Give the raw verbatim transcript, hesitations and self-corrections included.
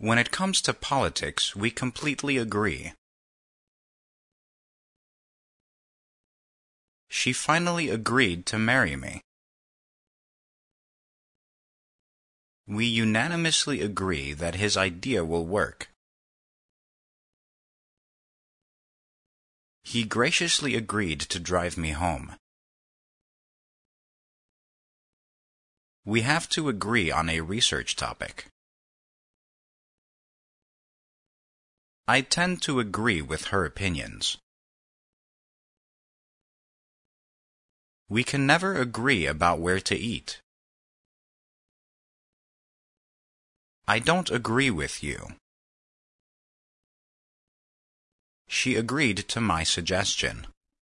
When it comes to politics, we completely agree. She finally agreed to marry me. We unanimously agree that his idea will work. He graciously agreed to drive me home. We have to agree on a research topic. I tend to agree with her opinions. We can never agree about where to eat. I don't agree with you. She agreed to my suggestion.